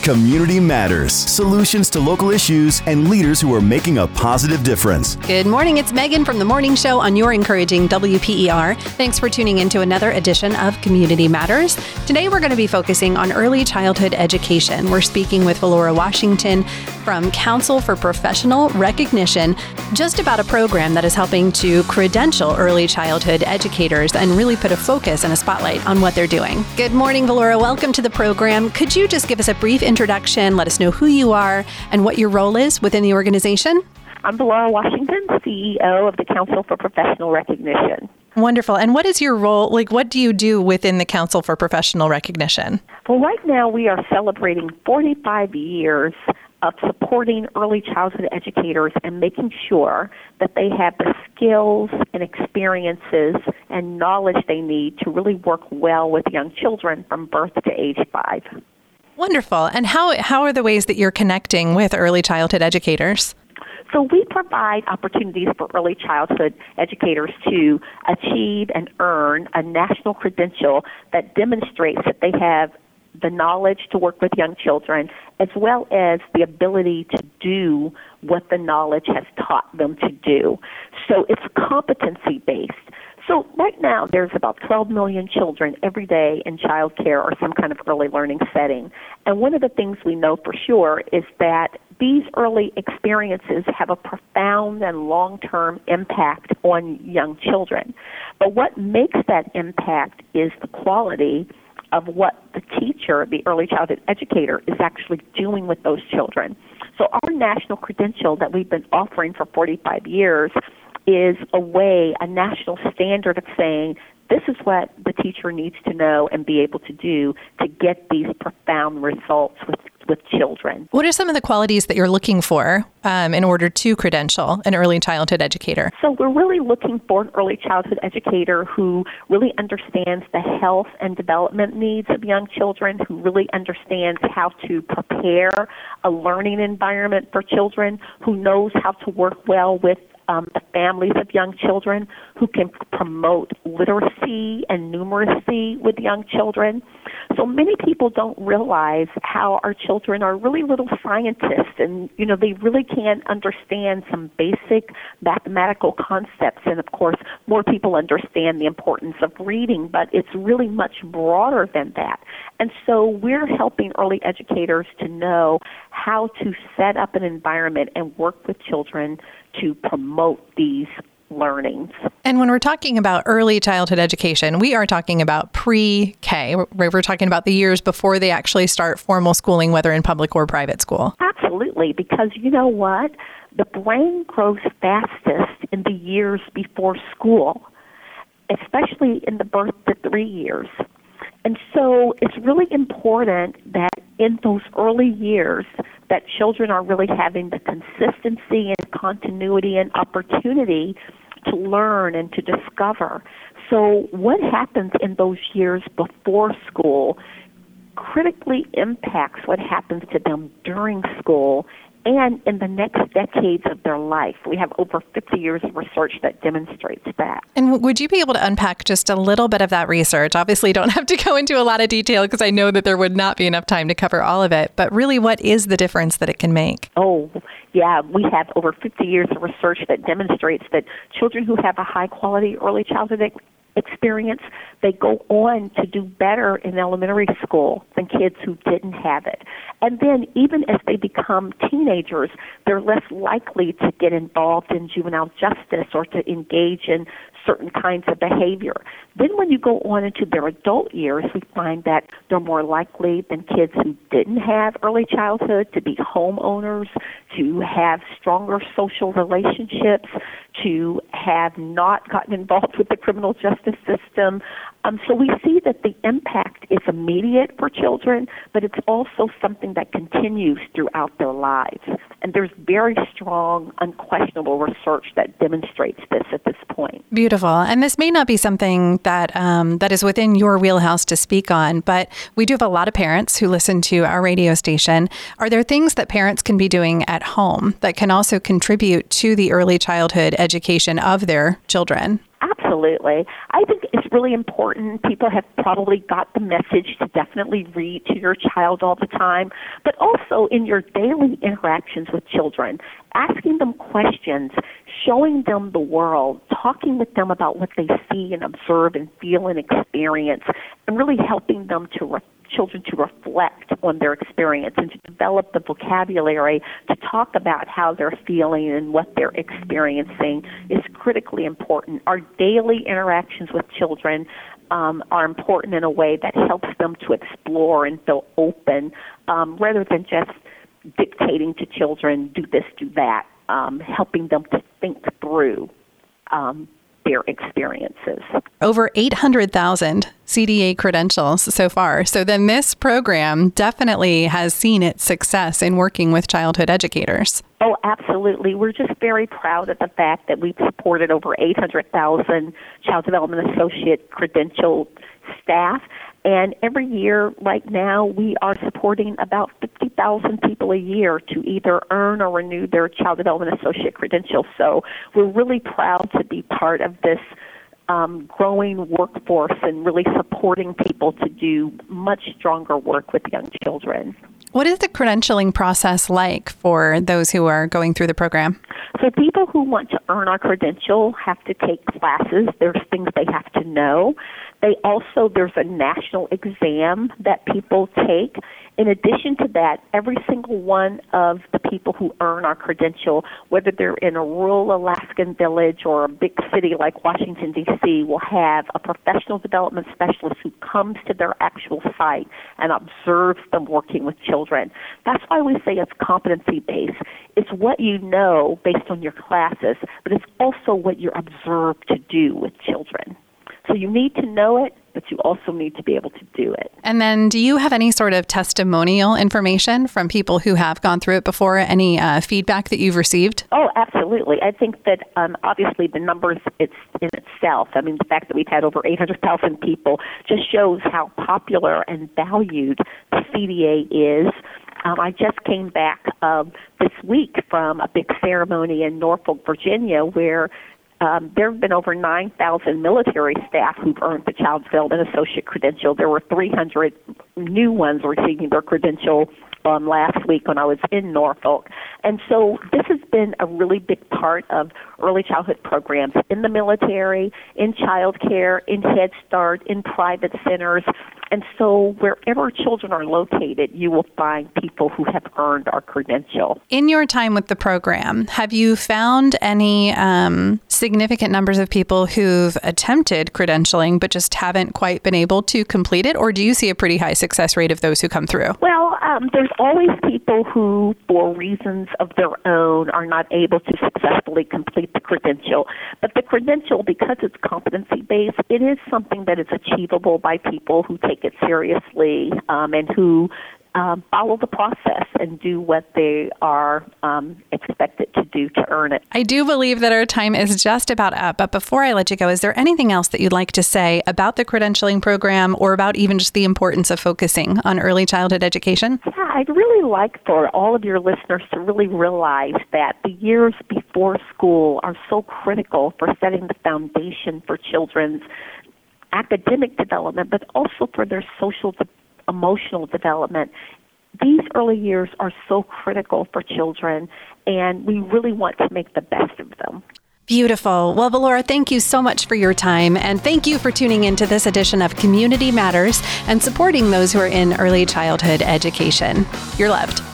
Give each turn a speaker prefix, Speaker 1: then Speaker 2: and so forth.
Speaker 1: Community Matters. Solutions to local issues and leaders who are making a positive difference.
Speaker 2: Good morning. It's Megan from The Morning Show on your encouraging WPER. Thanks for tuning into another edition of Community Matters. Today we're going to be focusing on early childhood education. We're speaking with Valora Washington from Council for Professional Recognition just about a program that is helping to credential early childhood educators and really put a focus and a spotlight on what they're doing. Good morning, Valora. Welcome to the program. Could you just give us a brief introduction, let us know who you are and what your role is within the organization?
Speaker 3: I'm Valora Washington, CEO of the Council for Professional Recognition.
Speaker 2: Wonderful. And what is your role? What do you do within the Council for Professional Recognition?
Speaker 3: Well, right now we are celebrating 45 years of supporting early childhood educators and making sure that they have the skills and experiences and knowledge they need to really work well with young children from birth to age 5.
Speaker 2: Wonderful. And how are the ways that you're connecting with early childhood educators?
Speaker 3: So we provide opportunities for early childhood educators to achieve and earn a national credential that demonstrates that they have the knowledge to work with young children, as well as the ability to do what the knowledge has taught them to do. So it's competency-based. So right now, there's about 12 million children every day in child care or some kind of early learning setting. And one of the things we know for sure is that these early experiences have a profound and long-term impact on young children. But what makes that impact is the quality of what the teacher, the early childhood educator, is actually doing with those children. So our national credential that we've been offering for 45 years is a national standard of saying this is what the teacher needs to know and be able to do to get these profound results with children.
Speaker 2: What are some of the qualities that you're looking for in order to credential an early childhood educator?
Speaker 3: So we're really looking for an early childhood educator who really understands the health and development needs of young children, who really understands how to prepare a learning environment for children, who knows how to work well with the families of young children, who can promote literacy and numeracy with young children. So many people don't realize how our children are really little scientists, and they really can't understand some basic mathematical concepts. And of course, more people understand the importance of reading, but it's really much broader than that. And so we're helping early educators to know how to set up an environment and work with children to promote these learnings.
Speaker 2: And when we're talking about early childhood education, we are talking about pre-K. We're talking about the years before they actually start formal schooling, whether in public or private school.
Speaker 3: Absolutely, because you know what? The brain grows fastest in the years before school, especially in the birth to 3 years. And so it's really important that in those early years that children are really having the consistency and continuity and opportunity to learn and to discover. So what happens in those years before school critically impacts what happens to them during school and in the next decades of their life. We have over 50 years of research that demonstrates that.
Speaker 2: And would you be able to unpack just a little bit of that research? Obviously, you don't have to go into a lot of detail because I know that there would not be enough time to cover all of it. But really, what is the difference that it can make?
Speaker 3: Oh, yeah, we have over 50 years of research that demonstrates that children who have a high-quality early childhood experience, they go on to do better in elementary school than kids who didn't have it. And then even as they become teenagers, they're less likely to get involved in juvenile justice or to engage in certain kinds of behavior. Then when you go on into their adult years, we find that they're more likely than kids who didn't have early childhood to be homeowners, to have stronger social relationships, to have not gotten involved with the criminal justice system. So we see that the impact is immediate for children, but it's also something that continues throughout their lives. And there's very strong, unquestionable research that demonstrates this at this point.
Speaker 2: Beautiful. And this may not be something that that is within your wheelhouse to speak on, but we do have a lot of parents who listen to our radio station. Are there things that parents can be doing at home that can also contribute to the early childhood education of their children?
Speaker 3: Absolutely. I think it's really important. People have probably got the message to definitely read to your child all the time, but also in your daily interactions with children, asking them questions, showing them the world, talking with them about what they see and observe and feel and experience, and really helping them children to reflect on their experience and to develop the vocabulary to talk about how they're feeling and what they're experiencing is critically important. Our daily interactions with children are important in a way that helps them to explore and feel open rather than just dictating to children, do this, do that, helping them to think through their experiences.
Speaker 2: Over 800,000 CDA credentials so far. So then this program definitely has seen its success in working with childhood educators.
Speaker 3: Oh, absolutely. We're just very proud of the fact that we've supported over 800,000 Child Development Associate credentialed staff. And every year right now we are supporting about 50,000 people a year to either earn or renew their Child Development Associate credentials. So we're really proud to be part of this growing workforce and really supporting people to do much stronger work with young children.
Speaker 2: What is the credentialing process like for those who are going through the program?
Speaker 3: So people who want to earn our credential have to take classes. There's things they have to know. There's a national exam that people take. In addition to that, every single one of the people who earn our credential, whether they're in a rural Alaskan village or a big city like Washington, D.C., will have a professional development specialist who comes to their actual site and observes them working with children. That's why we say it's competency-based. It's what you know based on your classes, but it's also what you're observed to do with children. So you need to know it, but you also need to be able to do it.
Speaker 2: And then do you have any sort of testimonial information from people who have gone through it before? Any feedback that you've received?
Speaker 3: Oh, absolutely. I think that obviously the numbers in itself, I mean, the fact that we've had over 800,000 people just shows how popular and valued the CDA is. I just came back this week from a big ceremony in Norfolk, Virginia, where there have been over 9,000 military staff who've earned the Child Development Associate credential. There were 300 new ones receiving their credential last week when I was in Norfolk. And so this has been a really big part of early childhood programs in the military, in child care, in Head Start, in private centers. And so wherever children are located, you will find people who have earned our credential.
Speaker 2: In your time with the program, have you found any significant numbers of people who've attempted credentialing but just haven't quite been able to complete it? Or do you see a pretty high success rate of those who come through?
Speaker 3: Well, there's always people who, for reasons of their own, are not able to successfully complete the credential. But the credential, because it's competency-based, it is something that is achievable by people who take it seriously and who follow the process and do what they are expected to do to earn it.
Speaker 2: I do believe that our time is just about up, but before I let you go, is there anything else that you'd like to say about the credentialing program or about even just the importance of focusing on early childhood education?
Speaker 3: Yeah, I'd really like for all of your listeners to really realize that the years before school are so critical for setting the foundation for children's academic development, but also for their social emotional development. These early years are so critical for children, and we really want to make the best of them.
Speaker 2: Beautiful. Well, Valora, thank you so much for your time, and thank you for tuning into this edition of Community Matters and supporting those who are in early childhood education. You're loved.